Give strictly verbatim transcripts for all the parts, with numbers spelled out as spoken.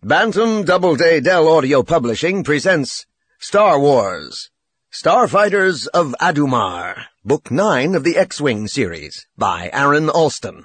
Bantam Doubleday Dell Audio Publishing presents Star Wars, Starfighters of Adumar, Book nine of the X-Wing series, by Aaron Alston.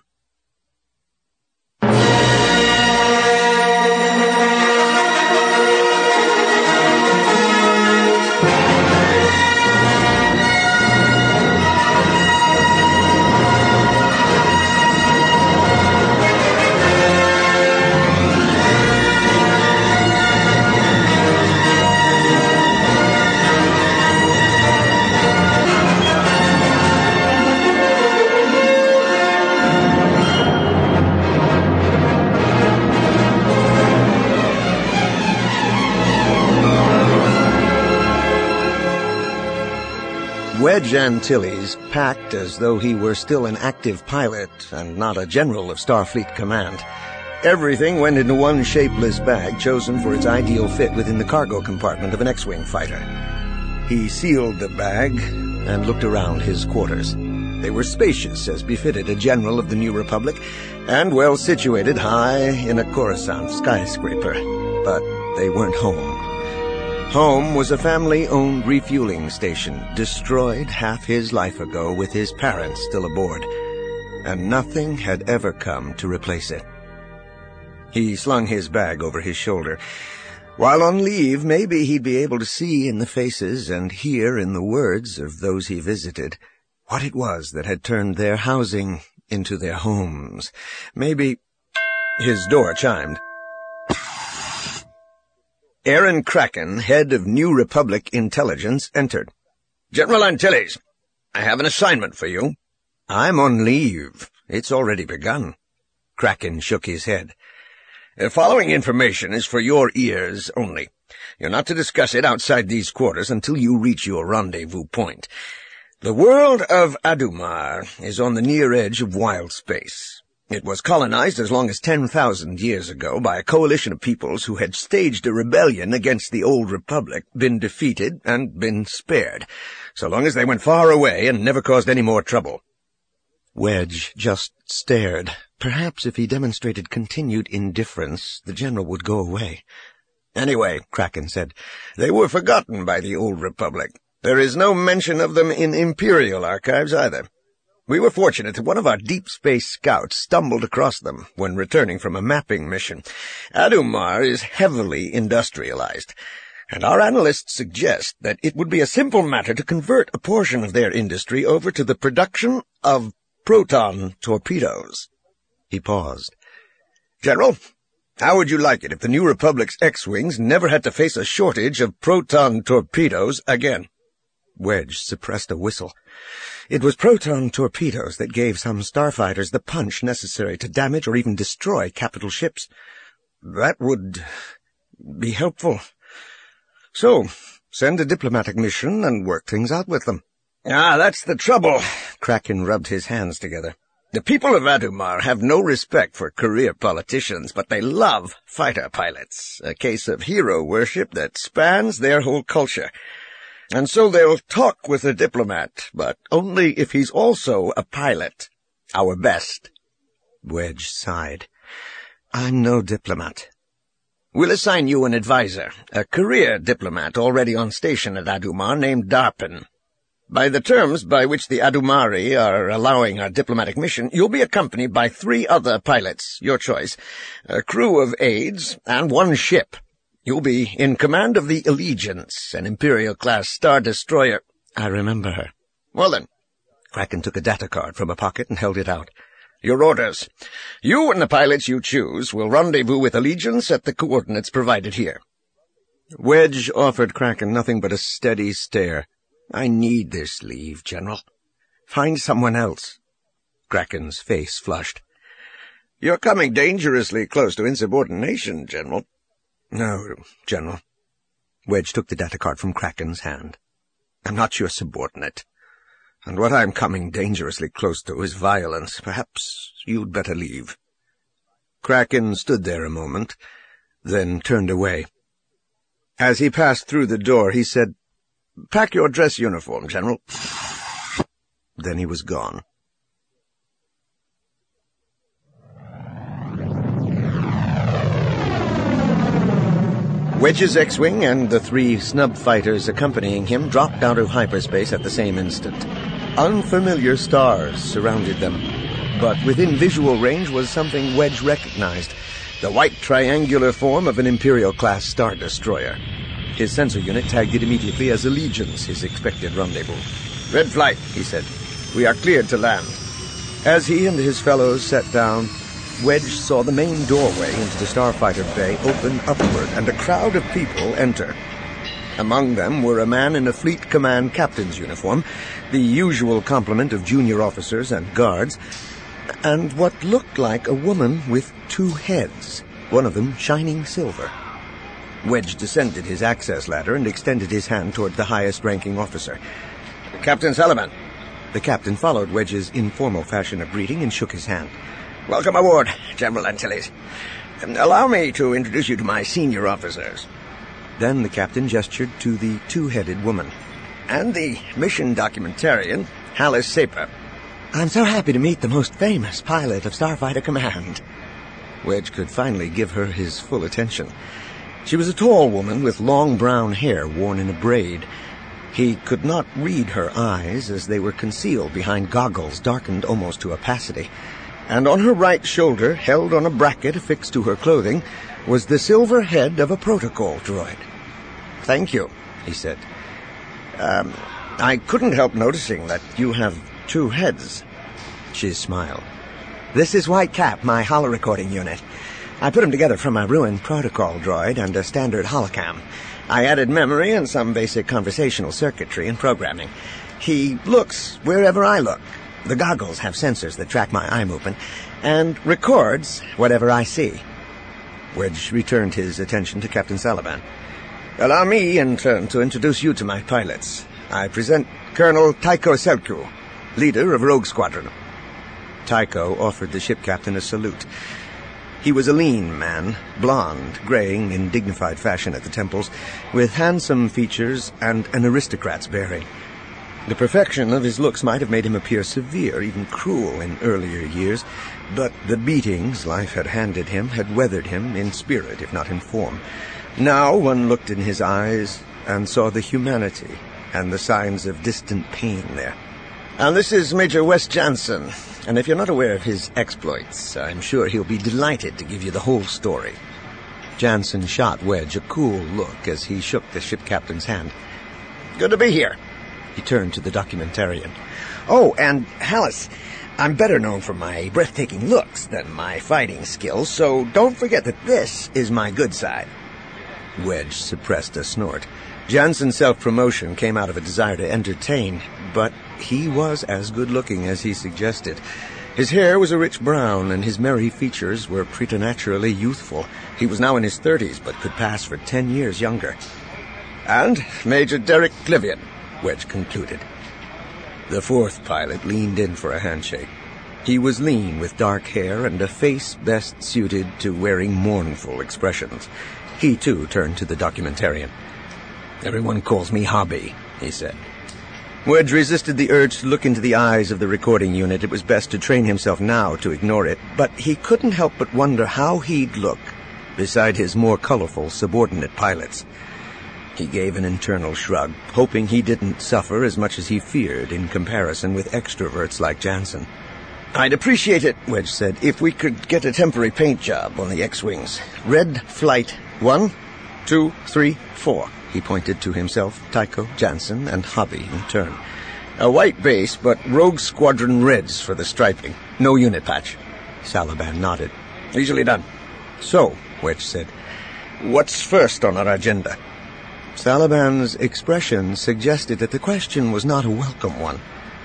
Wedge Antilles packed as though he were still an active pilot and not a general of Starfleet Command. Everything went into one shapeless bag chosen for its ideal fit within the cargo compartment of an X-Wing fighter. He sealed the bag and looked around his quarters. They were spacious as befitted a general of the New Republic, and well situated high in a Coruscant skyscraper. But they weren't home. Home was a family-owned refueling station, destroyed half his life ago with his parents still aboard, and nothing had ever come to replace it. He slung his bag over his shoulder. While on leave, maybe he'd be able to see in the faces and hear in the words of those he visited what it was that had turned their housing into their homes. Maybe... His door chimed. Aaron Kraken, head of New Republic Intelligence, entered. "General Antilles, I have an assignment for you." "I'm on leave. It's already begun." Kraken shook his head. "The following information is for your ears only. You're not to discuss it outside these quarters until you reach your rendezvous point. The world of Adumar is on the near edge of wild space. It was colonized as long as ten thousand years ago by a coalition of peoples who had staged a rebellion against the Old Republic, been defeated, and been spared, so long as they went far away and never caused any more trouble." Wedge just stared. Perhaps if he demonstrated continued indifference, the general would go away. "Anyway," Kraken said, "they were forgotten by the Old Republic. There is no mention of them in Imperial archives either. We were fortunate that one of our deep space scouts stumbled across them when returning from a mapping mission. Adumar is heavily industrialized, and our analysts suggest that it would be a simple matter to convert a portion of their industry over to the production of proton torpedoes." He paused. "General, how would you like it if the New Republic's X-Wings never had to face a shortage of proton torpedoes again?" Wedge suppressed a whistle. It was proton torpedoes that gave some starfighters the punch necessary to damage or even destroy capital ships. "That would be helpful. So, send a diplomatic mission and work things out with them." "Ah, that's the trouble." Kraken rubbed his hands together. "The people of Adumar have no respect for career politicians, but they love fighter pilots, a case of hero worship that spans their whole culture. And so they'll talk with a diplomat, but only if he's also a pilot. Our best." Wedge sighed. "I'm no diplomat." "We'll assign you an advisor, a career diplomat already on station at Adumar named Darpin. By the terms by which the Adumari are allowing our diplomatic mission, you'll be accompanied by three other pilots, your choice, a crew of aides, and one ship. You'll be in command of the Allegiance, an Imperial-class Star Destroyer." "I remember her." "Well then." Kraken took a data card from a pocket and held it out. "Your orders. You and the pilots you choose will rendezvous with Allegiance at the coordinates provided here." Wedge offered Kraken nothing but a steady stare. "I need this leave, General. Find someone else." Kraken's face flushed. "You're coming dangerously close to insubordination, General." "No, General." Wedge took the data card from Kraken's hand. "I'm not your subordinate. And what I'm coming dangerously close to is violence. Perhaps you'd better leave." Kraken stood there a moment, then turned away. As he passed through the door, he said, "Pack your dress uniform, General." Then he was gone. Wedge's X-Wing and the three snub fighters accompanying him dropped out of hyperspace at the same instant. Unfamiliar stars surrounded them, but within visual range was something Wedge recognized, the white triangular form of an Imperial-class Star Destroyer. His sensor unit tagged it immediately as Allegiance, his expected rendezvous. "Red flight," he said. "We are cleared to land." As he and his fellows sat down, Wedge saw the main doorway into the starfighter bay open upward and a crowd of people enter. Among them were a man in a Fleet Command captain's uniform, the usual complement of junior officers and guards, and what looked like a woman with two heads, one of them shining silver. Wedge descended his access ladder and extended his hand toward the highest-ranking officer. "Captain Salaban." The captain followed Wedge's informal fashion of greeting and shook his hand. "Welcome aboard, General Antilles. Allow me to introduce you to my senior officers." Then the captain gestured to the two-headed woman. "And the mission documentarian, Hallis Saper." "I'm so happy to meet the most famous pilot of Starfighter Command." Wedge could finally give her his full attention. She was a tall woman with long brown hair worn in a braid. He could not read her eyes, as they were concealed behind goggles darkened almost to opacity. And on her right shoulder, held on a bracket affixed to her clothing, was the silver head of a protocol droid. "Thank you," he said. Um, I couldn't help noticing that you have two heads." She smiled. "This is Whitecap, my holo-recording unit. I put them together from a ruined protocol droid and a standard holocam. I added memory and some basic conversational circuitry and programming. He looks wherever I look. The goggles have sensors that track my eye movement and records whatever I see." Wedge returned his attention to Captain Salaban. "Allow me, in turn, to introduce you to my pilots. I present Colonel Tycho Selku, leader of Rogue Squadron." Tycho offered the ship captain a salute. He was a lean man, blond, graying in dignified fashion at the temples, with handsome features and an aristocrat's bearing. The perfection of his looks might have made him appear severe, even cruel in earlier years, but the beatings life had handed him had weathered him in spirit, if not in form. Now one looked in his eyes and saw the humanity and the signs of distant pain there. "And this is Major Wes Jansen, and if you're not aware of his exploits, I'm sure he'll be delighted to give you the whole story." Jansen shot Wedge a cool look as he shook the ship captain's hand. "Good to be here." He turned to the documentarian. "Oh, and Hallis, I'm better known for my breathtaking looks than my fighting skills, so don't forget that this is my good side." Wedge suppressed a snort. Jansen's self-promotion came out of a desire to entertain, but he was as good-looking as he suggested. His hair was a rich brown, and his merry features were preternaturally youthful. He was now in his thirties, but could pass for ten years younger. "And Major Derek Clivian," Wedge concluded. The fourth pilot leaned in for a handshake. He was lean, with dark hair and a face best suited to wearing mournful expressions. He, too, turned to the documentarian. "Everyone calls me Hobby," he said. Wedge resisted the urge to look into the eyes of the recording unit. It was best to train himself now to ignore it, but he couldn't help but wonder how he'd look beside his more colorful subordinate pilots. He gave an internal shrug, hoping he didn't suffer as much as he feared in comparison with extroverts like Jansen. "I'd appreciate it," Wedge said, "if we could get a temporary paint job on the X-Wings. Red Flight one, two, three, four." He pointed to himself, Tycho, Jansen, and Hobby in turn. "A white base, but Rogue Squadron reds for the striping. No unit patch." Salaban nodded. "Easily done." "So," Wedge said, "what's first on our agenda?" Salaban's expression suggested that the question was not a welcome one.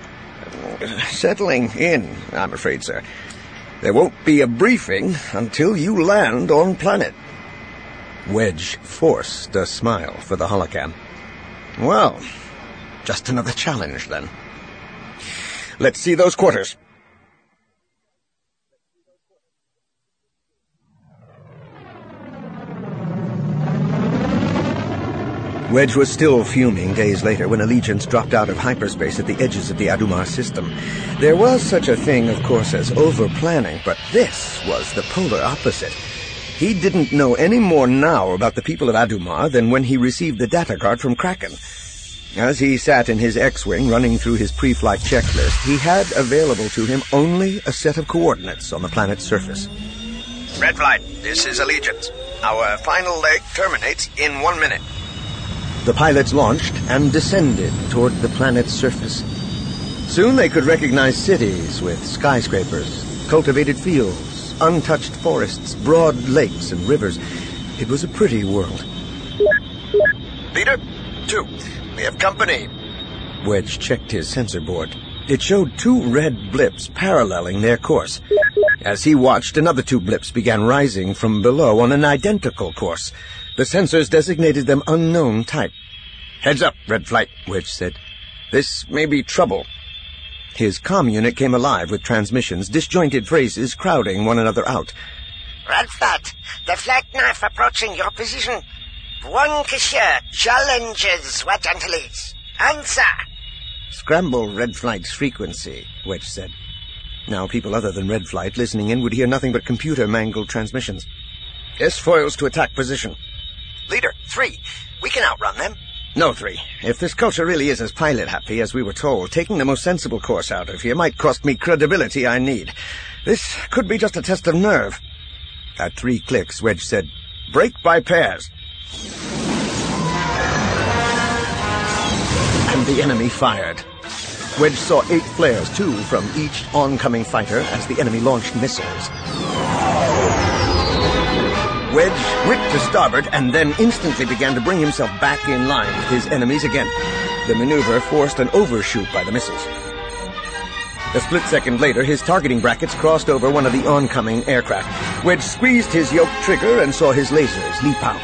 "Settling in, I'm afraid, sir. There won't be a briefing until you land on planet." Wedge forced a smile for the holocam. "Well, just another challenge, then. Let's see those quarters." Wedge was still fuming days later when Allegiance dropped out of hyperspace at the edges of the Adumar system. There was such a thing, of course, as over-planning, but this was the polar opposite. He didn't know any more now about the people of Adumar than when he received the data card from Kraken. As he sat in his X-Wing running through his pre-flight checklist, he had available to him only a set of coordinates on the planet's surface. Red Flight, this is Allegiance. Our final leg terminates in one minute. The pilots launched and descended toward the planet's surface. Soon they could recognize cities with skyscrapers, cultivated fields, untouched forests, broad lakes and rivers. It was a pretty world. Leader, two. We have company. Wedge checked his sensor board. It showed two red blips paralleling their course. As he watched, another two blips began rising from below on an identical course. The sensors designated them unknown type. Heads up, Red Flight, Wedge said. This may be trouble. His comm unit came alive with transmissions, disjointed phrases crowding one another out. Red Flight, the flag knife approaching your position. One cashier challenges Wedge Antilles. Answer! Scramble Red Flight's frequency, Wedge said. Now people other than Red Flight listening in would hear nothing but computer-mangled transmissions. S-foils to attack position. Leader, three. We can outrun them. No, three. If this culture really is as pilot-happy as we were told, taking the most sensible course out of here might cost me credibility I need. This could be just a test of nerve. At three clicks, Wedge said, break by pairs. And the enemy fired. Wedge saw eight flares, two from each oncoming fighter, as the enemy launched missiles. Wedge whipped to starboard and then instantly began to bring himself back in line with his enemies again. The maneuver forced an overshoot by the missiles. A split second later, his targeting brackets crossed over one of the oncoming aircraft. Wedge squeezed his yoke trigger and saw his lasers leap out.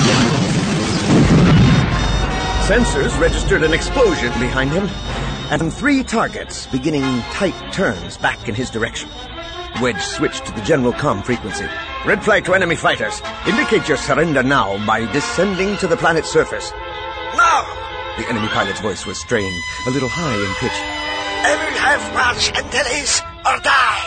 Sensors registered an explosion behind him, and three targets beginning tight turns back in his direction. Wedge switched to the general comm frequency. Red Flight to enemy fighters. Indicate your surrender now by descending to the planet's surface. No! The enemy pilot's voice was strained, a little high in pitch. I will have Wedge Antilles or die!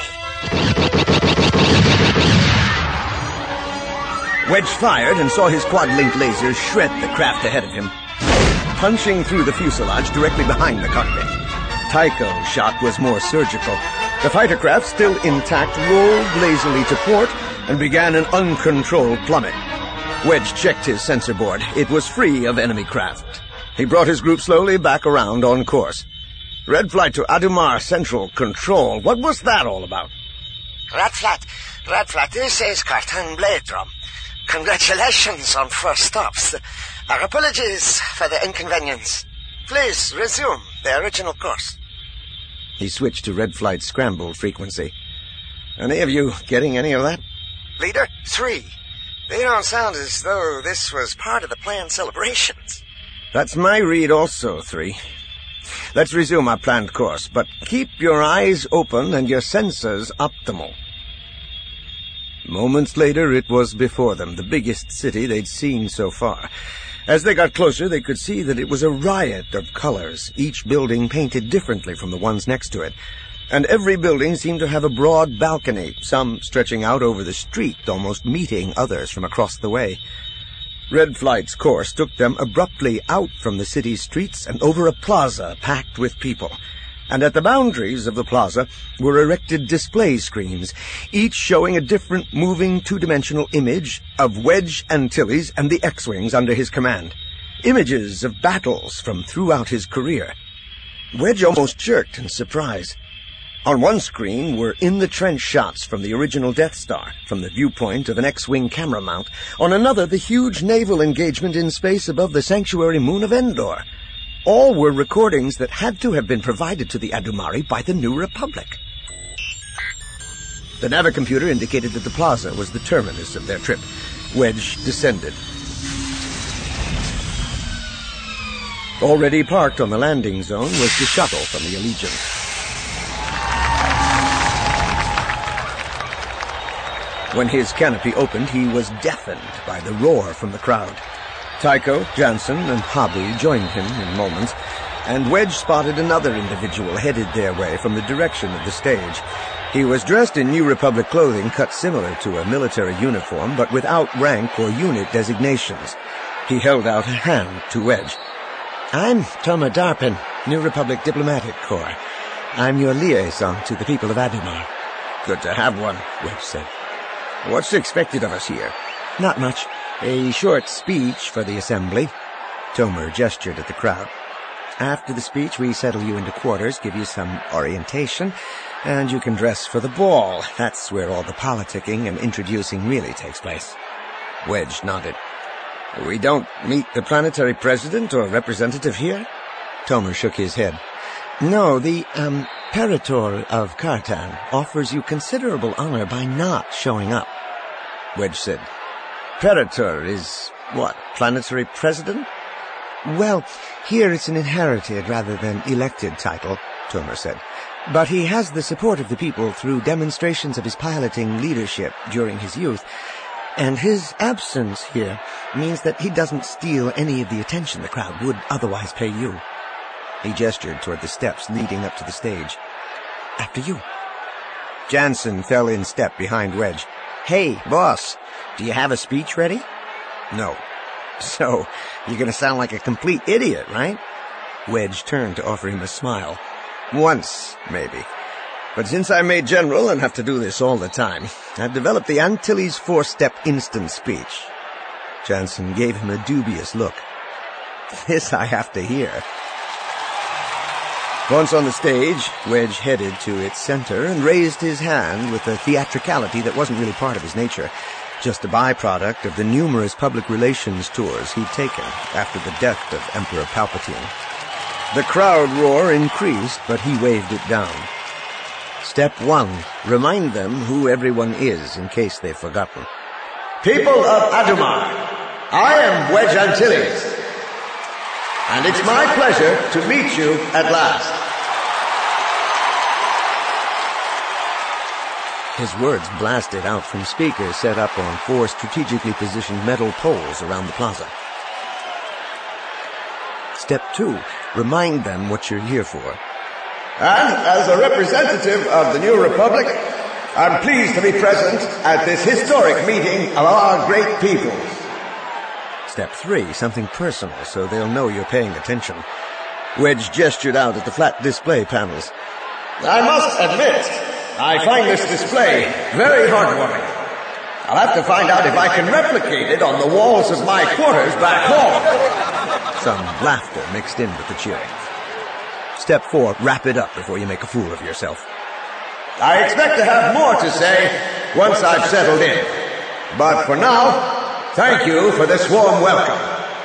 Wedge fired and saw his quad-linked lasers shred the craft ahead of him, punching through the fuselage directly behind the cockpit. Tycho's shot was more surgical. The fighter craft, still intact, rolled lazily to port and began an uncontrolled plummet. Wedge checked his sensor board. It was free of enemy craft. He brought his group slowly back around on course. Red Flight to Adumar Central Control. What was that all about? Red Flight, Red Flight, this is Cartan Bladrum. Congratulations on first stops. Our apologies for the inconvenience. Please resume the original course. He switched to Red Flight's scrambled frequency. Any of you getting any of that? Leader, three. They don't sound as though this was part of the planned celebrations. That's my read also, three. Let's resume our planned course, but keep your eyes open and your sensors optimal. Moments later, it was before them, the biggest city they'd seen so far. As they got closer, they could see that it was a riot of colors, each building painted differently from the ones next to it. And every building seemed to have a broad balcony, some stretching out over the street, almost meeting others from across the way. Red Flight's course took them abruptly out from the city's streets and over a plaza packed with people. And at the boundaries of the plaza were erected display screens, each showing a different moving two-dimensional image of Wedge Antilles and the X-Wings under his command. Images of battles from throughout his career. Wedge almost jerked in surprise. On one screen were in-the-trench shots from the original Death Star, from the viewpoint of an X-Wing camera mount. On another, the huge naval engagement in space above the sanctuary moon of Endor. All were recordings that had to have been provided to the Adumari by the New Republic. The navicomputer indicated that the plaza was the terminus of their trip. Wedge descended. Already parked on the landing zone was the shuttle from the Allegiance. When his canopy opened, he was deafened by the roar from the crowd. Tycho, Jansen, and Hobby joined him in moments, and Wedge spotted another individual headed their way from the direction of the stage. He was dressed in New Republic clothing cut similar to a military uniform, but without rank or unit designations. He held out a hand to Wedge. "I'm Toma Darpin, New Republic Diplomatic Corps. I'm your liaison to the people of Adumar." "Good to have one," Wedge said. "What's expected of us here?" "Not much. A short speech for the assembly." Tomer gestured at the crowd. "After the speech, we settle you into quarters, give you some orientation, and you can dress for the ball. That's where all the politicking and introducing really takes place." Wedge nodded. "We don't meet the planetary president or representative here?" Tomer shook his head. "No, the, um, Parator of Kartan offers you considerable honor by not showing up." Wedge said, "Parator is, what, planetary president?" "Well, here it's an inherited rather than elected title," Tomer said. "But he has the support of the people through demonstrations of his piloting leadership during his youth, and his absence here means that he doesn't steal any of the attention the crowd would otherwise pay you." He gestured toward the steps leading up to the stage. "After you." Jansen fell in step behind Wedge. "Hey, boss, do you have a speech ready?" "No." "So, you're going to sound like a complete idiot, right?" Wedge turned to offer him a smile. "Once, maybe. But since I'm made general and have to do this all the time, I've developed the Antilles four-step instant speech." Jansen gave him a dubious look. "This I have to hear." Once on the stage, Wedge headed to its center and raised his hand with a theatricality that wasn't really part of his nature, just a byproduct of the numerous public relations tours he'd taken after the death of Emperor Palpatine. The crowd roar increased, but he waved it down. Step one, remind them who everyone is in case they've forgotten. "People of Adumar, I am Wedge Antilles, and it's my pleasure to meet you at last." His words blasted out from speakers set up on four strategically positioned metal poles around the plaza. Step two, remind them what you're here for. "And as a representative of the New Republic, I'm pleased to be present at this historic meeting of our great peoples." Step three, something personal so they'll know you're paying attention. Wedge gestured out at the flat display panels. "I must admit, I find this display very heartwarming. I'll have to find out if I can replicate it on the walls of my quarters back home." Some laughter mixed in with the cheering. Step four, wrap it up before you make a fool of yourself. "I expect to have more to say once I've settled in. But for now, thank you for this warm welcome."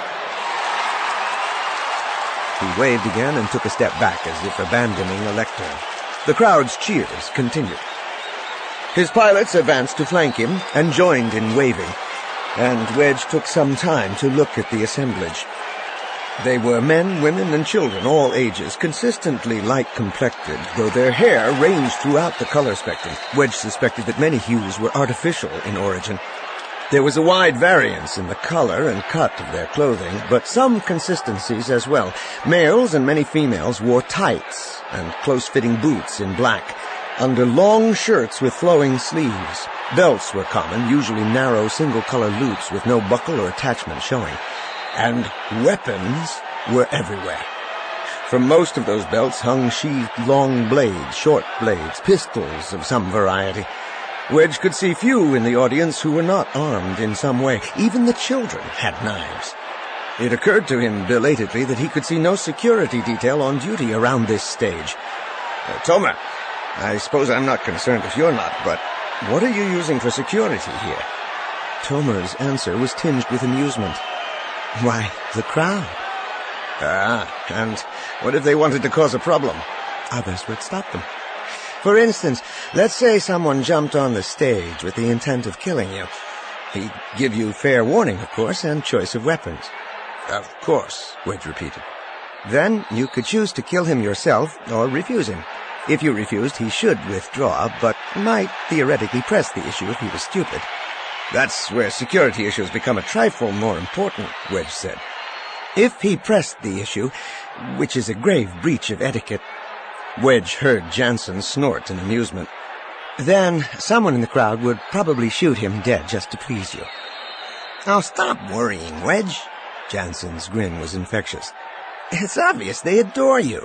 He waved again and took a step back as if abandoning a lectern. The crowd's cheers continued. His pilots advanced to flank him and joined in waving, and Wedge took some time to look at the assemblage. They were men, women, and children, all ages, consistently light-complected, though their hair ranged throughout the color spectrum. Wedge suspected that many hues were artificial in origin. There was a wide variance in the color and cut of their clothing, but some consistencies as well. Males and many females wore tights and close-fitting boots in black, under long shirts with flowing sleeves. Belts were common, usually narrow single-color loops with no buckle or attachment showing. And weapons were everywhere. From most of those belts hung sheathed long blades, short blades, pistols of some variety. Wedge could see few in the audience who were not armed in some way. Even the children had knives. It occurred to him belatedly that he could see no security detail on duty around this stage. Uh, Tomer, I suppose I'm not concerned if you're not, but what are you using for security here? Tomer's answer was tinged with amusement. Why, the crowd. Ah, and what if they wanted to cause a problem? Others would stop them. For instance, let's say someone jumped on the stage with the intent of killing you. He'd give you fair warning, of course, and choice of weapons. Of course, Wedge repeated. Then you could choose to kill him yourself or refuse him. If you refused, he should withdraw, but might theoretically press the issue if he was stupid. That's where security issues become a trifle more important, Wedge said. If he pressed the issue, which is a grave breach of etiquette. Wedge heard Jansen snort in amusement. Then someone in the crowd would probably shoot him dead just to please you. Oh, stop worrying, Wedge. Jansen's grin was infectious. It's obvious they adore you.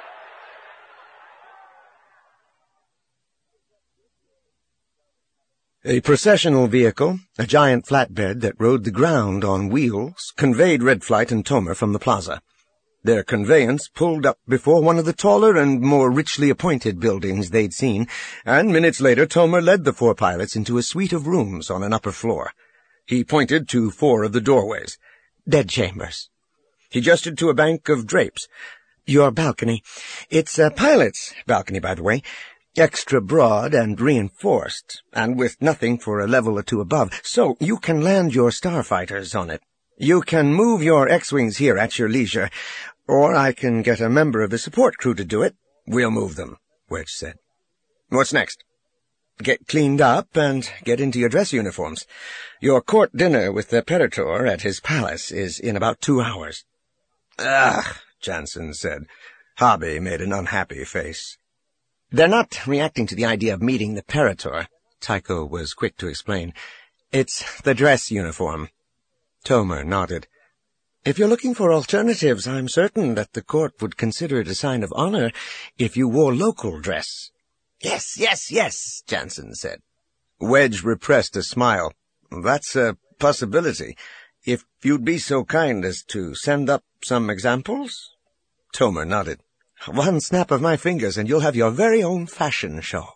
A processional vehicle, a giant flatbed that rode the ground on wheels, conveyed Red Flight and Tomer from the plaza. Their conveyance pulled up before one of the taller and more richly appointed buildings they'd seen, and minutes later Tomer led the four pilots into a suite of rooms on an upper floor. He pointed to four of the doorways. Dead chambers. He gestured to a bank of drapes. Your balcony. It's a pilot's balcony, by the way. Extra broad and reinforced, and with nothing for a level or two above, so you can land your starfighters on it. You can move your X-Wings here at your leisure, or I can get a member of the support crew to do it. We'll move them, Wedge said. What's next? Get cleaned up and get into your dress uniforms. Your court dinner with the Perator at his palace is in about two hours. Ugh, Jansen said. Hobby made an unhappy face. They're not reacting to the idea of meeting the Perator, Tycho was quick to explain. It's the dress uniform. Tomer nodded. If you're looking for alternatives, I'm certain that the court would consider it a sign of honor if you wore local dress. Yes, yes, yes, Jansen said. Wedge repressed a smile. That's a possibility. If you'd be so kind as to send up some examples? Tomer nodded. One snap of my fingers and you'll have your very own fashion show.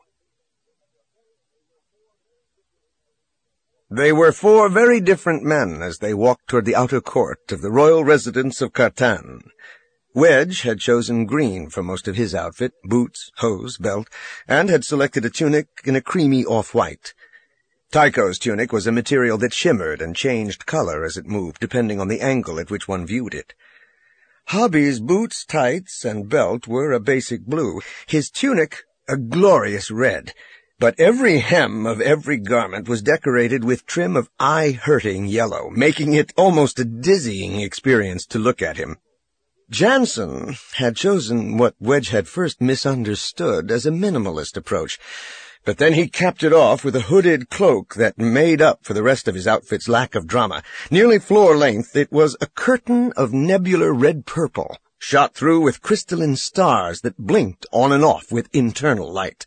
They were four very different men as they walked toward the outer court of the royal residence of Cartan. Wedge had chosen green for most of his outfit, boots, hose, belt, and had selected a tunic in a creamy off-white. Tycho's tunic was a material that shimmered and changed color as it moved, depending on the angle at which one viewed it. Hobby's boots, tights, and belt were a basic blue, his tunic a glorious red, but every hem of every garment was decorated with trim of eye-hurting yellow, making it almost a dizzying experience to look at him. Jansen had chosen what Wedge had first misunderstood as a minimalist approach, but then he capped it off with a hooded cloak that made up for the rest of his outfit's lack of drama. Nearly floor-length, it was a curtain of nebular red-purple, shot through with crystalline stars that blinked on and off with internal light.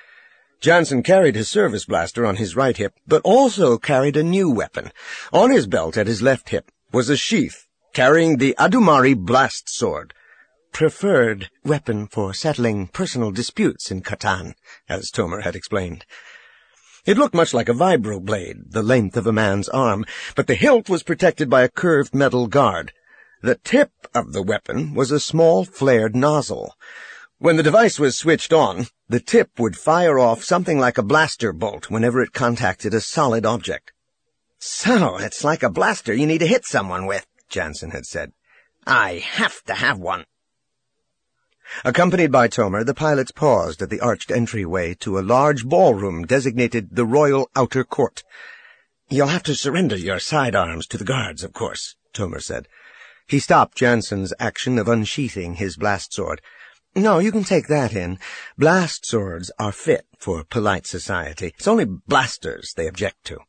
Jansen carried his service blaster on his right hip, but also carried a new weapon. On his belt at his left hip was a sheath carrying the Adumari blast sword, preferred weapon for settling personal disputes in Cartan, as Tomer had explained. It looked much like a vibroblade, the length of a man's arm, but the hilt was protected by a curved metal guard. The tip of the weapon was a small flared nozzle. When the device was switched on, the tip would fire off something like a blaster bolt whenever it contacted a solid object. So, it's like a blaster you need to hit someone with, Jansen had said. I have to have one. Accompanied by Tomer, the pilots paused at the arched entryway to a large ballroom designated the Royal Outer Court. You'll have to surrender your sidearms to the guards, of course, Tomer said. He stopped Jansen's action of unsheathing his blast sword. No, you can take that in. Blast swords are fit for polite society. It's only blasters they object to.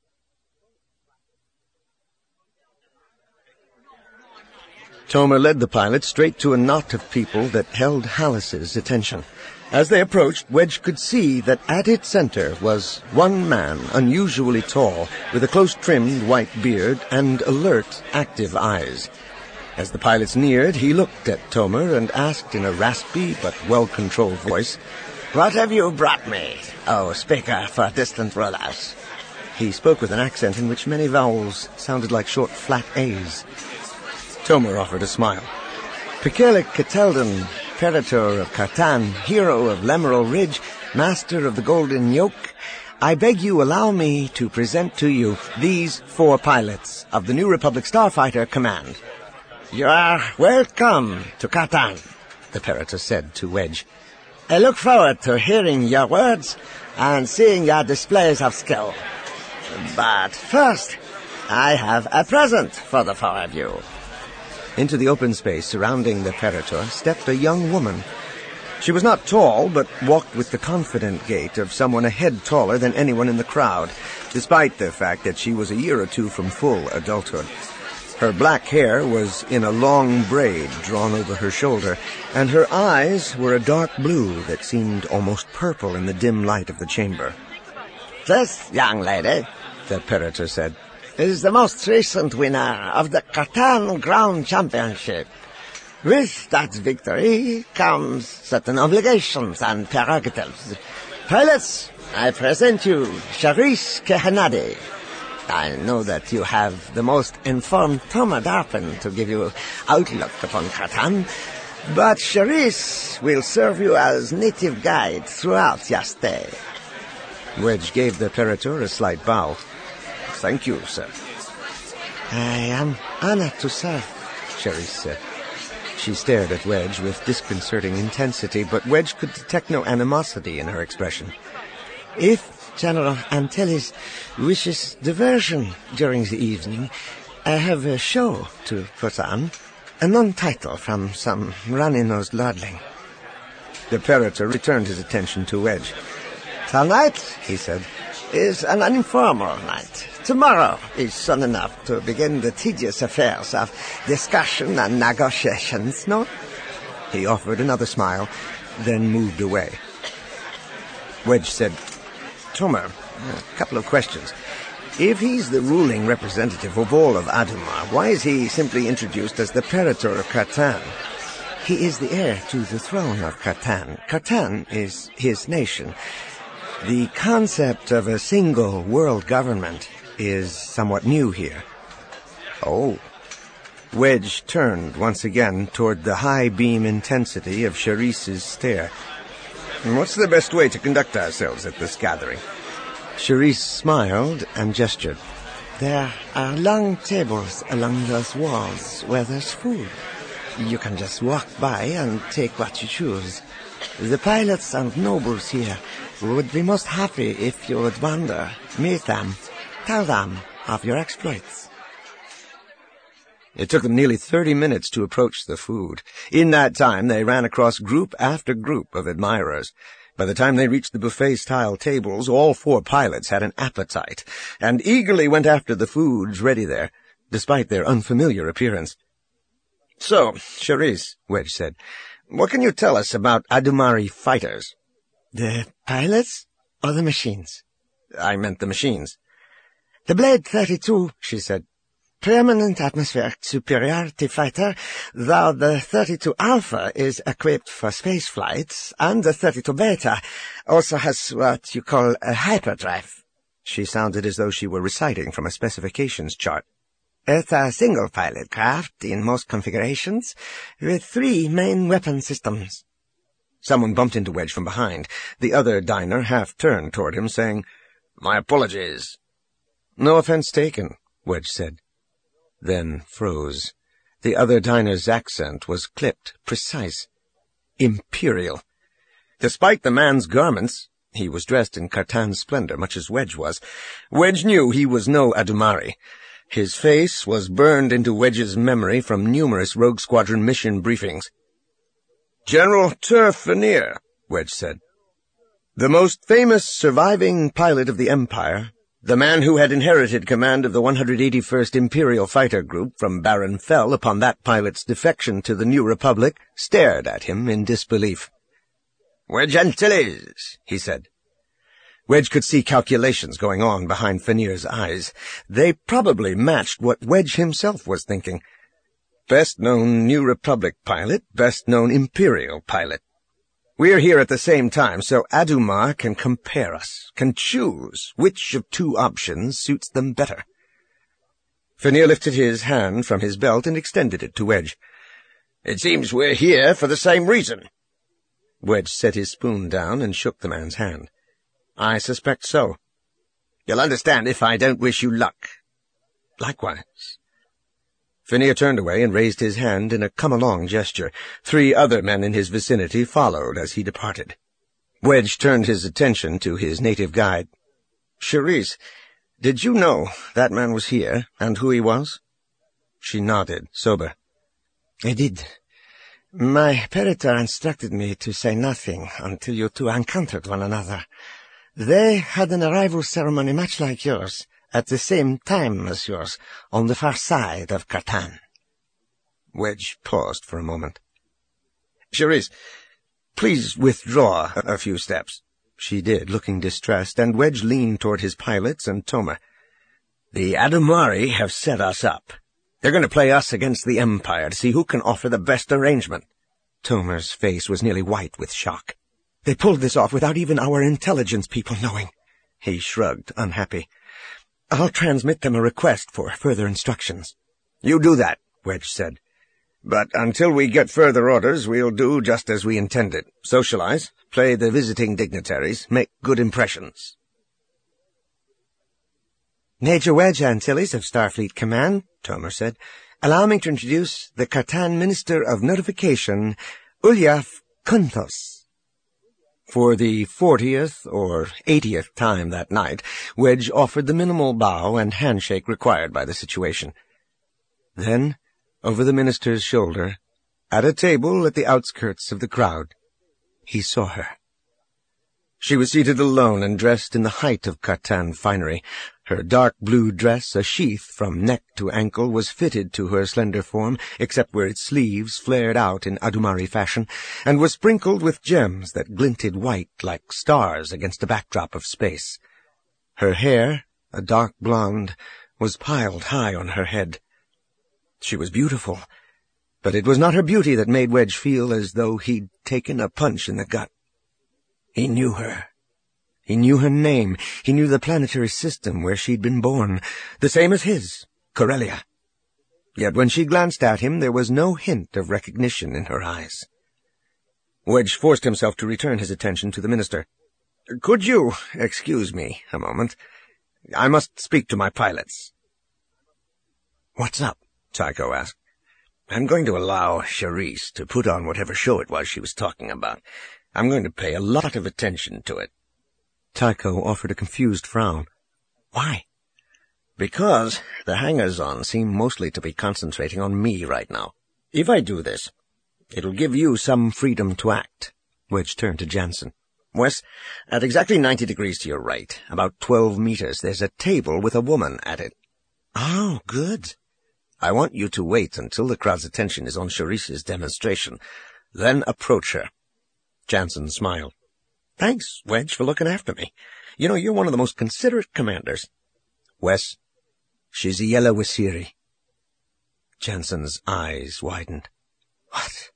Tomer led the pilots straight to a knot of people that held Hallis's attention. As they approached, Wedge could see that at its center was one man, unusually tall, with a close-trimmed white beard and alert, active eyes. As the pilots neared, he looked at Tomer and asked in a raspy but well-controlled voice, "What have you brought me, oh speaker for distant rulers?" He spoke with an accent in which many vowels sounded like short, flat A's. Tomer offered a smile. "Pikelik Keteldan, Perator of Cartan, hero of Lemural Ridge, master of the Golden Yoke, I beg you allow me to present to you these four pilots of the New Republic Starfighter Command." "You are welcome to Cartan," the Perator said to Wedge. "I look forward to hearing your words and seeing your displays of skill. But first, I have a present for the four of you." Into the open space surrounding the Perator stepped a young woman. She was not tall, but walked with the confident gait of someone a head taller than anyone in the crowd, despite the fact that she was a year or two from full adulthood. Her black hair was in a long braid drawn over her shoulder, and her eyes were a dark blue that seemed almost purple in the dim light of the chamber. "This young lady," the Imperator said, "is the most recent winner of the Catan Ground Championship. With that victory comes certain obligations and prerogatives. Pilots, I present you Charisse Kehanade. I know that you have the most informed Thomas Darpin to give you outlook upon Catan, but Charisse will serve you as native guide throughout your stay." Wedge gave the Imperator a slight bow. "Thank you, sir." "I am honored to serve," Charisse said. She stared at Wedge with disconcerting intensity, but Wedge could detect no animosity in her expression. "If General Antilles wishes diversion during the evening, I have a show to put on, a non-title from some runny-nosed lordling." The Imperator returned his attention to Wedge. "Tonight," he said, "is an informal night. Tomorrow is soon enough to begin the tedious affairs of discussion and negotiations, no?" He offered another smile, then moved away. Wedge said, "Tomer, a couple of questions. If he's the ruling representative of all of Adumar, why is he simply introduced as the Imperator of Catan?" "He is the heir to the throne of Catan. Catan is his nation. The concept of a single world government is somewhat new here." "Oh." Wedge turned once again toward the high beam intensity of Charisse's stare. "What's the best way to conduct ourselves at this gathering?" Charisse smiled and gestured. "There are long tables along those walls where there's food. You can just walk by and take what you choose. The pilots and nobles here would be most happy if you would wander, meet them, tell them of your exploits." It took them nearly thirty minutes to approach the food. In that time, they ran across group after group of admirers. By the time they reached the buffet-style tables, all four pilots had an appetite, and eagerly went after the foods ready there, despite their unfamiliar appearance. "So, Charisse," Wedge said, "what can you tell us about Adumari fighters?" "The pilots or the machines?" "I meant the machines." "The Blade thirty-two, she said. Permanent atmospheric superiority fighter, though the thirty-two Alpha is equipped for space flights, and the thirty-two Beta also has what you call a hyperdrive." She sounded as though she were reciting from a specifications chart. "It's a single-pilot craft in most configurations, with three main weapon systems." Someone bumped into Wedge from behind. The other diner half turned toward him, saying, "My apologies." "No offense taken," Wedge said. Then froze. The other diner's accent was clipped, precise. Imperial. Despite the man's garments, he was dressed in Cartan's splendor, much as Wedge was. Wedge knew he was no Adumari. His face was burned into Wedge's memory from numerous Rogue Squadron mission briefings. "General Tur Fenir," Wedge said. "The most famous surviving pilot of the Empire, the man who had inherited command of the one hundred eighty-first Imperial Fighter Group from Baron Fell upon that pilot's defection to the New Republic, stared at him in disbelief. "Wedge Antilles," he said. Wedge could see calculations going on behind Fenir's eyes. They probably matched what Wedge himself was thinking. Best-known New Republic pilot, best-known Imperial pilot. We're here at the same time, so Adumar can compare us, can choose which of two options suits them better. Fenir lifted his hand from his belt and extended it to Wedge. "It seems we're here for the same reason." Wedge set his spoon down and shook the man's hand. "I suspect so. You'll understand if I don't wish you luck." "Likewise." Fenir turned away and raised his hand in a come-along gesture. Three other men in his vicinity followed as he departed. Wedge turned his attention to his native guide. "Charisse, did you know that man was here, and who he was?" She nodded, sober. "I did. My peritor instructed me to say nothing until you two encountered one another. They had an arrival ceremony much like yours, at the same time as yours, on the far side of Cartan. Wedge paused for a moment. Cherise, please withdraw a few steps. She did, looking distressed, and Wedge leaned toward his pilots and Tomer. The Adumari have set us up. They're going to play us against the Empire to see who can offer the best arrangement. Tomer's face was nearly white with shock. They pulled this off without even our intelligence people knowing. He shrugged, unhappy. I'll transmit them a request for further instructions. You do that, Wedge said. But until we get further orders, we'll do just as we intended. Socialize, play the visiting dignitaries, make good impressions. Major Wedge Antilles of Starfleet Command, Tomer said, allow me to introduce the Cartan Minister of Notification, Ulyaf Kunthos. For the fortieth or eightieth time that night, Wedge offered the minimal bow and handshake required by the situation. Then, over the minister's shoulder, at a table at the outskirts of the crowd, he saw her. She was seated alone and dressed in the height of Cartan finery. Her dark blue dress, a sheath from neck to ankle, was fitted to her slender form, except where its sleeves flared out in Adumari fashion, and was sprinkled with gems that glinted white like stars against a backdrop of space. Her hair, a dark blonde, was piled high on her head. She was beautiful, but it was not her beauty that made Wedge feel as though he'd taken a punch in the gut. He knew her. He knew her name. He knew the planetary system where she'd been born, the same as his, Corellia. Yet when she glanced at him, there was no hint of recognition in her eyes. Wedge forced himself to return his attention to the minister. "Could you excuse me a moment? I must speak to my pilots." "What's up?" Tycho asked. "I'm going to allow Cherise to put on whatever show it was she was talking about. I'm going to pay a lot of attention to it." Tycho offered a confused frown. "Why?" "Because the hangers-on seem mostly to be concentrating on me right now. If I do this, it'll give you some freedom to act." Wedge turned to Jansen. "Wes, at exactly ninety degrees to your right, about twelve meters, there's a table with a woman at it." "Oh, good." "I want you to wait until the crowd's attention is on Cherise's demonstration, then approach her." Jansen smiled. "Thanks, Wedge, for looking after me. You know, you're one of the most considerate commanders." "Wes, she's Iella Wesiri." Jansen's eyes widened. "What?"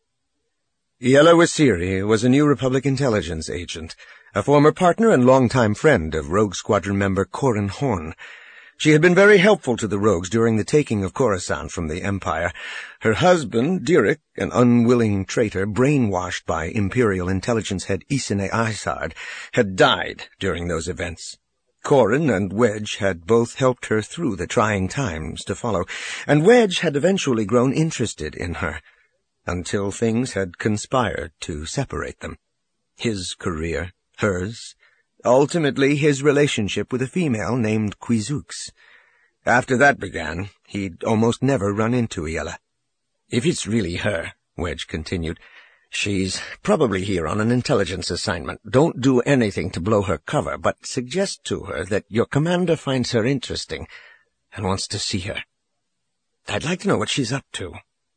Iella Wesiri was a New Republic intelligence agent, a former partner and longtime friend of Rogue Squadron member Corran Horn. She had been very helpful to the Rogues during the taking of Coruscant from the Empire. Her husband, Dirac, an unwilling traitor brainwashed by Imperial intelligence head Isene Isard, had died during those events. Corran and Wedge had both helped her through the trying times to follow, and Wedge had eventually grown interested in her, until things had conspired to separate them. His career, hers, ultimately his relationship with a female named Quizux. After that began, he'd almost never run into Iella. "If it's really her," Wedge continued, "she's probably here on an intelligence assignment. Don't do anything to blow her cover, but suggest to her that your commander finds her interesting and wants to see her. I'd like to know what she's up to."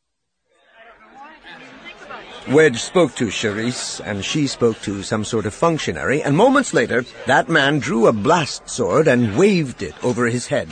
Wedge spoke to Cherise, and she spoke to some sort of functionary, and moments later, that man drew a blast sword and waved it over his head.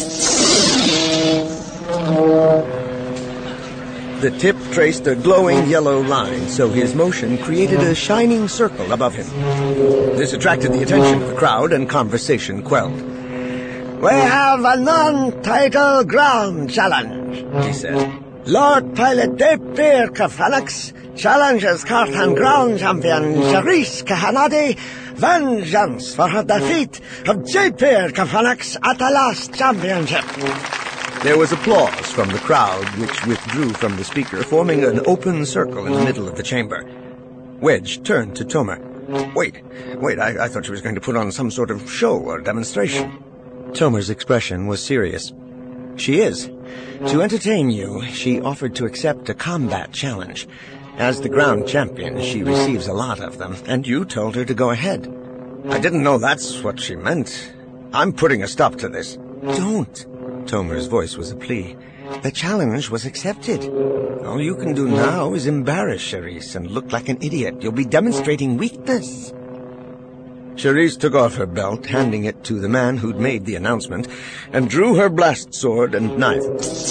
The tip traced a glowing yellow line, so his motion created a shining circle above him. This attracted the attention of the crowd, and conversation quelled. "We have a non-title ground challenge," he said. "Lord Pilot Depir Kafanax challenges Cartan ground champion Cherise Kahanadi. Vengeance for her defeat of Japir Kafanax at the last championship." There was applause from the crowd, which withdrew from the speaker, forming an open circle in the middle of the chamber. Wedge turned to Tomer. Wait, wait, I, I thought she was going to put on some sort of show or demonstration." Tomer's expression was serious. She is. To entertain you, she offered to accept a combat challenge. As the ground champion, she receives a lot of them, and you told her to go ahead. I didn't know that's what she meant. I'm putting a stop to this. Don't. Tomer's voice was a plea. The challenge was accepted. All you can do now is embarrass Charisse and look like an idiot. You'll be demonstrating weakness. Charisse took off her belt, handing it to the man who'd made the announcement, and drew her blast sword and knife.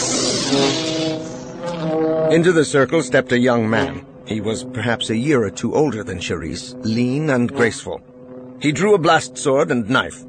Into the circle stepped a young man. He was perhaps a year or two older than Charisse, lean and graceful. He drew a blast sword and knife.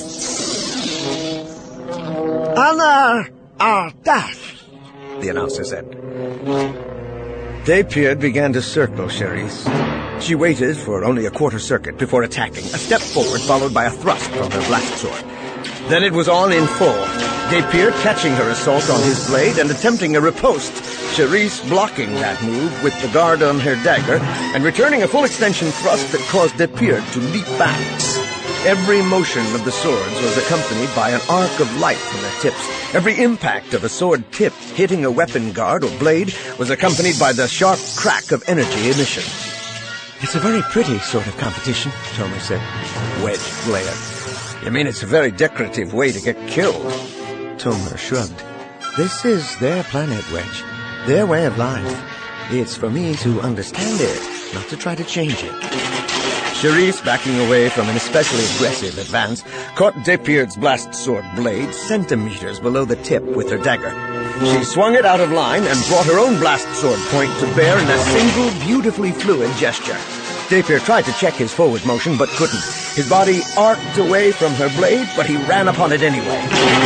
Honor or death, the announcer said. Daypeard began to circle Charisse. She waited for only a quarter circuit before attacking, a step forward followed by a thrust from her blast sword. Then it was on in full, Daypeard catching her assault on his blade and attempting a riposte, Charisse blocking that move with the guard on her dagger and returning a full extension thrust that caused Daypeard to leap back. Every motion of the swords was accompanied by an arc of light from their tips. Every impact of a sword tip hitting a weapon guard or blade was accompanied by the sharp crack of energy emission. It's a very pretty sort of competition, Tomer said. Wedge glared. You mean it's a very decorative way to get killed? Tomer shrugged. This is their planet, Wedge. Their way of life. It's for me to understand it, not to try to change it. Charisse, backing away from an especially aggressive advance, caught Daypeard's blast sword blade centimeters below the tip with her dagger. She swung it out of line and brought her own blast sword point to bear in a single, beautifully fluid gesture. Daypeard tried to check his forward motion, but couldn't. His body arced away from her blade, but he ran upon it anyway.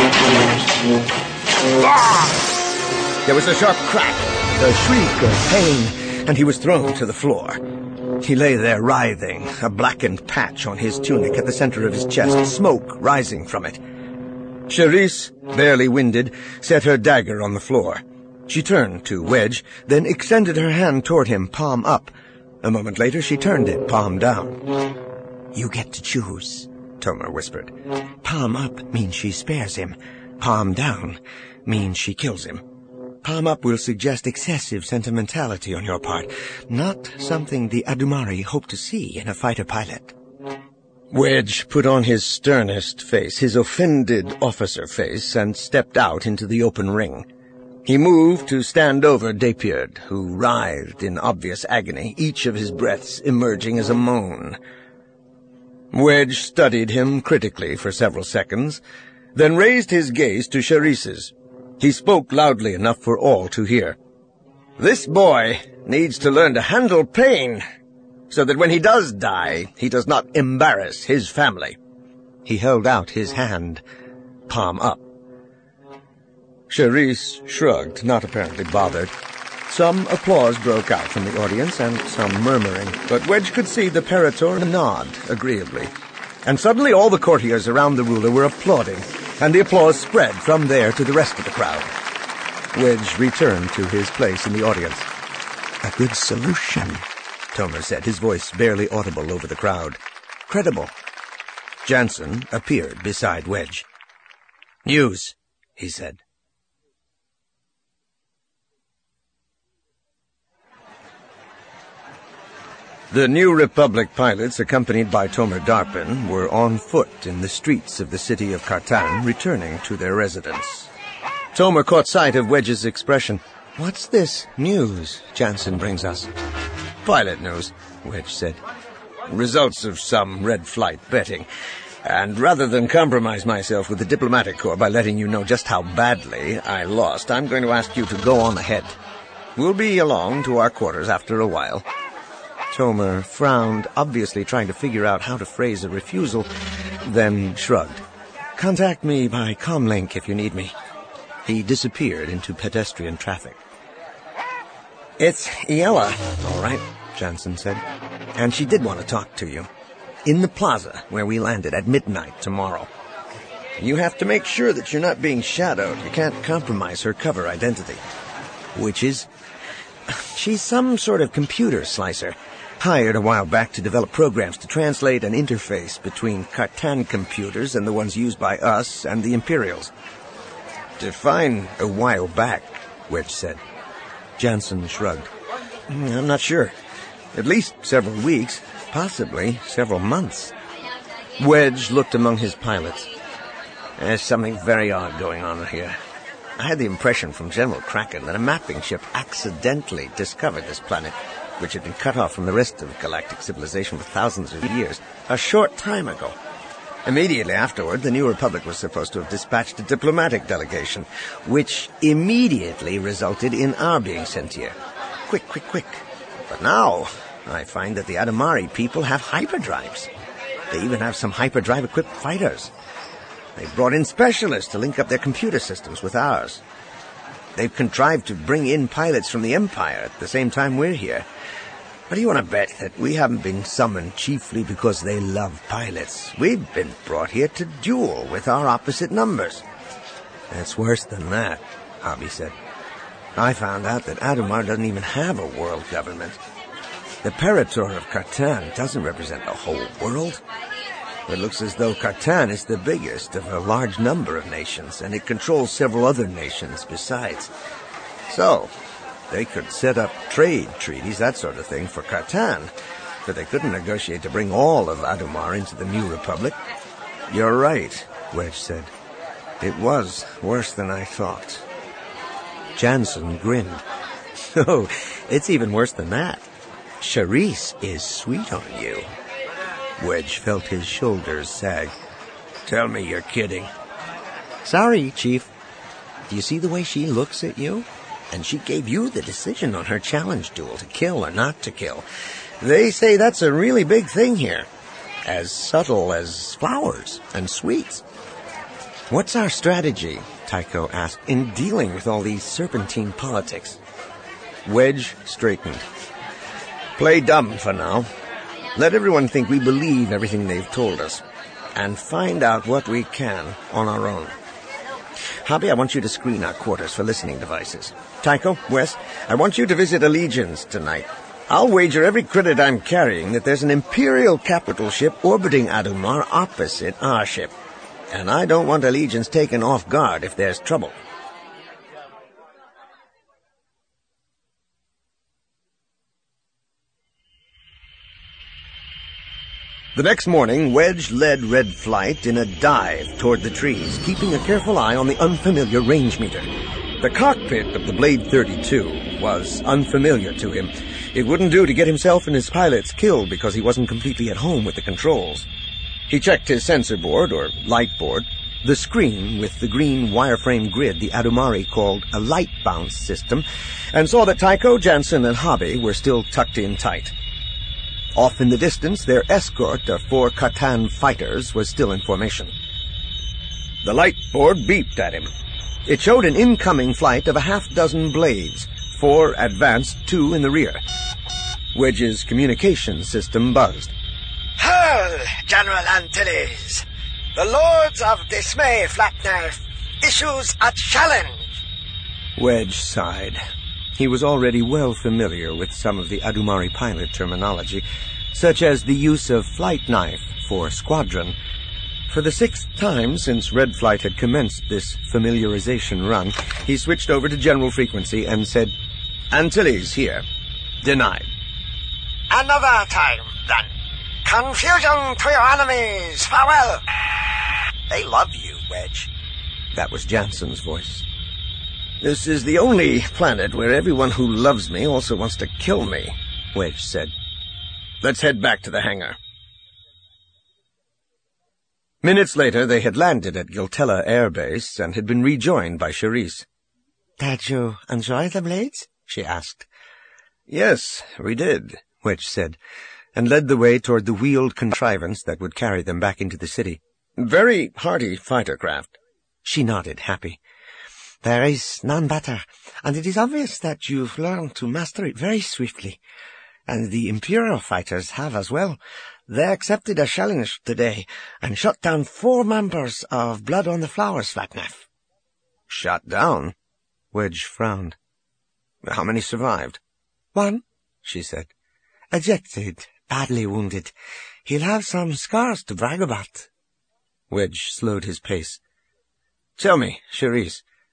Ah! There was a sharp crack, a shriek of pain, and he was thrown to the floor. He lay there writhing, a blackened patch on his tunic at the center of his chest, smoke rising from it. Charisse, barely winded, set her dagger on the floor. She turned to Wedge, then extended her hand toward him, palm up. A moment later, she turned it, palm down. You get to choose, Tomer whispered. Palm up means she spares him. Palm down means she kills him. Palm up will suggest excessive sentimentality on your part, not something the Adumari hope to see in a fighter pilot. Wedge put on his sternest face, his offended officer face, and stepped out into the open ring. He moved to stand over Daypeard, who writhed in obvious agony, each of his breaths emerging as a moan. Wedge studied him critically for several seconds, then raised his gaze to Charisse's. He spoke loudly enough for all to hear. This boy needs to learn to handle pain, so that when he does die, he does not embarrass his family. He held out his hand, palm up. Charisse shrugged, not apparently bothered. Some applause broke out from the audience, and some murmuring, but Wedge could see the Parator nod agreeably. And suddenly all the courtiers around the ruler were applauding, and the applause spread from there to the rest of the crowd. Wedge returned to his place in the audience. A good solution, Tomer said, his voice barely audible over the crowd. Credible. Jansen appeared beside Wedge. News, he said. The New Republic pilots, accompanied by Tomer Darpin, were on foot in the streets of the city of Cartan, returning to their residence. Tomer caught sight of Wedge's expression. What's this news Jansen brings us? Pilot news, Wedge said. Results of some red flight betting. And rather than compromise myself with the diplomatic corps by letting you know just how badly I lost, I'm going to ask you to go on ahead. We'll be along to our quarters after a while. Tomer frowned, obviously trying to figure out how to phrase a refusal, then shrugged. Contact me by comlink if you need me. He disappeared into pedestrian traffic. It's Iella, all right, Jansen said. And she did want to talk to you. In the plaza where we landed at midnight tomorrow. You have to make sure that you're not being shadowed. You can't compromise her cover identity. Which is? She's some sort of computer slicer. Hired a while back to develop programs to translate an interface between Cartan computers and the ones used by us and the Imperials. define a while back, Wedge said. Jansen shrugged. I'm not sure. At least several weeks, possibly several months. Wedge looked among his pilots. There's something very odd going on here. I had the impression from General Kraken that a mapping ship accidentally discovered this planet, which had been cut off from the rest of galactic civilization for thousands of years, a short time ago. Immediately afterward, the New Republic was supposed to have dispatched a diplomatic delegation, which immediately resulted in our being sent here. Quick, quick, quick. But now, I find that the Adamari people have hyperdrives. They even have some hyperdrive-equipped fighters. They've brought in specialists to link up their computer systems with ours. They've contrived to bring in pilots from the Empire at the same time we're here. What do you want to bet that we haven't been summoned chiefly because they love pilots? We've been brought here to duel with our opposite numbers. It's worse than that, Hobby said. I found out that Adamar doesn't even have a world government. The Parator of Cartan doesn't represent the whole world. It looks as though Cartan is the biggest of a large number of nations, and it controls several other nations besides. So, they could set up trade treaties, that sort of thing, for Cartan, but they couldn't negotiate to bring all of Adamar into the New Republic. You're right, Wedge said. It was worse than I thought. Jansen grinned. Oh, it's even worse than that. Charisse is sweet on you. Wedge felt his shoulders sag. Tell me you're kidding. Sorry, Chief. Do you see the way she looks at you? And she gave you the decision on her challenge duel to kill or not to kill. They say that's a really big thing here. As subtle as flowers and sweets. What's our strategy, Tycho asked, in dealing with all these serpentine politics? Wedge straightened. Play dumb for now. Let everyone think we believe everything they've told us, and find out what we can on our own. Hobby, I want you to screen our quarters for listening devices. Tycho, Wes, I want you to visit Allegiance tonight. I'll wager every credit I'm carrying that there's an Imperial capital ship orbiting Adumar opposite our ship. And I don't want Allegiance taken off guard if there's trouble. The next morning, Wedge led Red Flight in a dive toward the trees, keeping a careful eye on the unfamiliar range meter. The cockpit of the Blade thirty-two was unfamiliar to him. It wouldn't do to get himself and his pilots killed because he wasn't completely at home with the controls. He checked his sensor board, or light board, the screen with the green wireframe grid the Adumari called a light bounce system, and saw that Tycho, Jansen, and Hobby were still tucked in tight. Off in the distance, their escort of four Cartan fighters was still in formation. The light board beeped at him. It showed an incoming flight of a half-dozen blades, four advanced, two in the rear. Wedge's communication system buzzed. Hurl, General Antilles! The Lords of Dismay, Flatknife, issues a challenge! Wedge sighed. He was already well familiar with some of the Adumari pilot terminology, such as the use of flight knife for squadron. For the sixth time since Red Flight had commenced this familiarization run, he switched over to general frequency and said, Antilles here. Denied. Another time, then. Confusion to your enemies. Farewell. They love you, Wedge. That was Jansen's voice. This is the only planet where everyone who loves me also wants to kill me, Wedge said. Let's head back to the hangar. Minutes later, they had landed at Giltella Air Base and had been rejoined by Charisse. Did you enjoy the blades? She asked. Yes, we did, Wedge said, and led the way toward the wheeled contrivance that would carry them back into the city. Very hardy fighter craft. She nodded, happy. There is none better, and it is obvious that you've learned to master it very swiftly. And the Imperial fighters have as well. They accepted a challenge today and shot down four members of Blood on the Flowers, Flatknife. Shot down? Wedge frowned. How many survived? One, she said. Ejected, badly wounded. He'll have some scars to brag about. Wedge slowed his pace. Tell me, Charisse,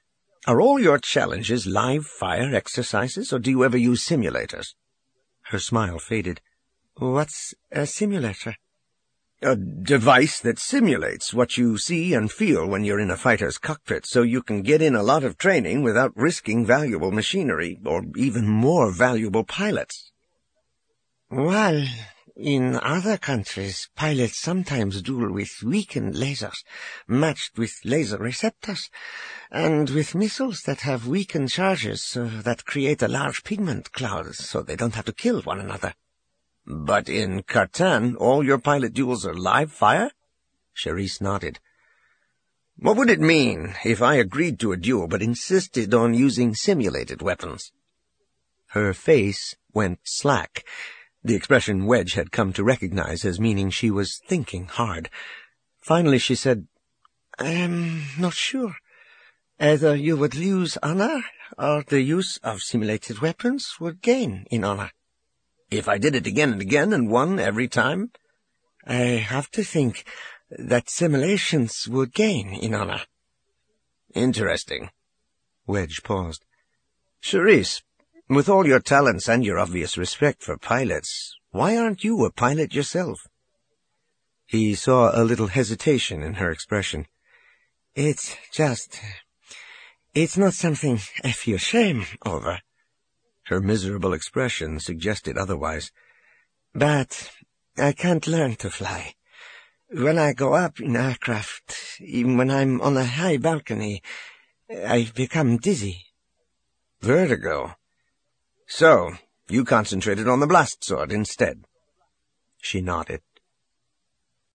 Are all your challenges live fire exercises, or do you ever use simulators? Her smile faded. What's a simulator? A device that simulates what you see and feel when you're in a fighter's cockpit, so you can get in a lot of training without risking valuable machinery, or even more valuable pilots. Well, in other countries, pilots sometimes duel with weakened lasers, matched with laser receptors, and with missiles that have weakened charges uh, that create a large pigment cloud, so they don't have to kill one another. But in Cartan, all your pilot duels are live fire? Charisse nodded. What would it mean if I agreed to a duel but insisted on using simulated weapons? Her face went slack, the expression Wedge had come to recognize as meaning she was thinking hard. Finally she said, I'm not sure. Either you would lose honor, or the use of simulated weapons would gain in honor. If I did it again and again and won every time? I have to think that simulations would gain in honor. Interesting. Wedge paused. Charisse, with all your talents and your obvious respect for pilots, why aren't you a pilot yourself? He saw a little hesitation in her expression. It's just... It's not something I feel shame over. Her miserable expression suggested otherwise. But I can't learn to fly. When I go up in aircraft, even when I'm on a high balcony, I become dizzy. Vertigo. So, you concentrated on the blast sword instead. She nodded.